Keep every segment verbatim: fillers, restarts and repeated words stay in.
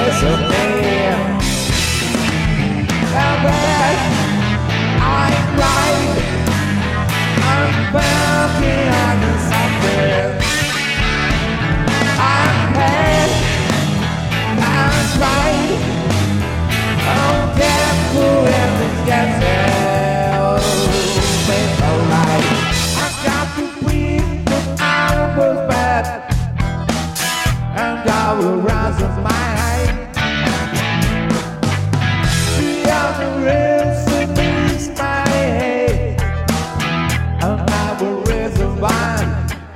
resume. And then I'm right, I'm working on something. I'm bad, I'm right, I'm careful and together. It's alright. I got to breathe, but I was bad, and I will rise of my height. The other is beneath my head, and I will raise a vine.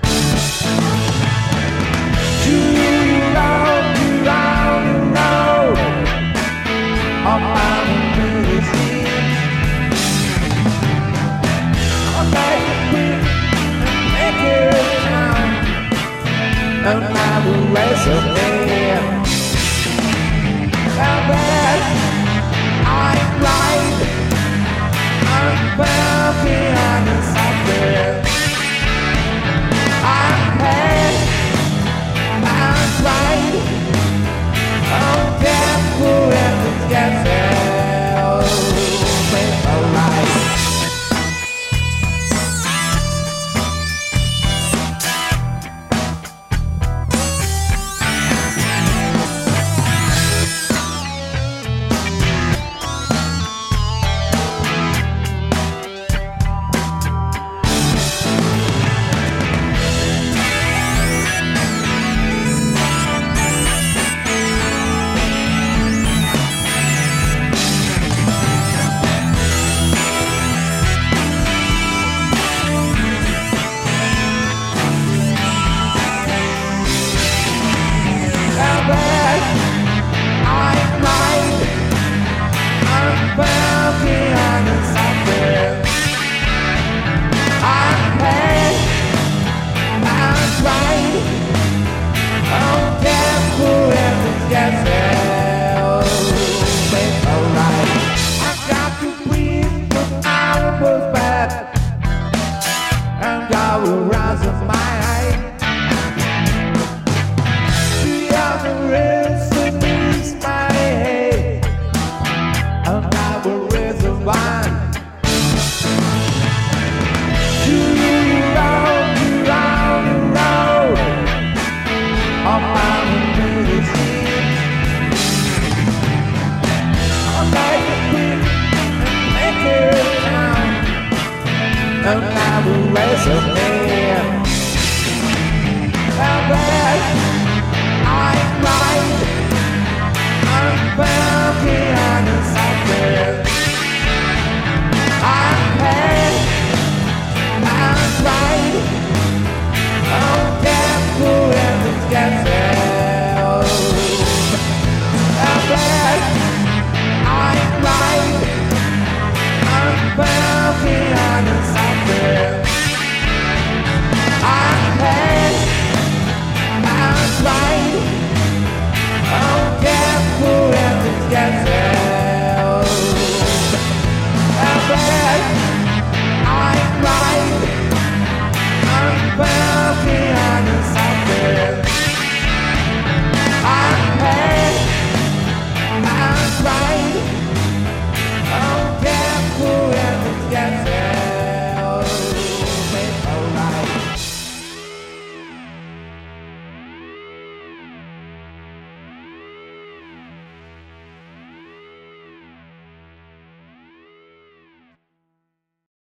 You know, you know, you know, I'm out of medicine. I'm back to breathe and make it count, and I will raise a man. And then I'm right, I'm working on something. I'm bad, I'm right, I'm careful and together. It's alright. I'm right, I'm working on something. I'm bad, I'm right, I'm careful and together. It's alright. I got to breathe, but I was bad, and I will rise of my height. The other is beneath my head, and I will raise a vine. You know, you know, you know, I'm out of medicine. I'm like a queen and make it count, and I will raise a man. And then I'm right, I'm working on something.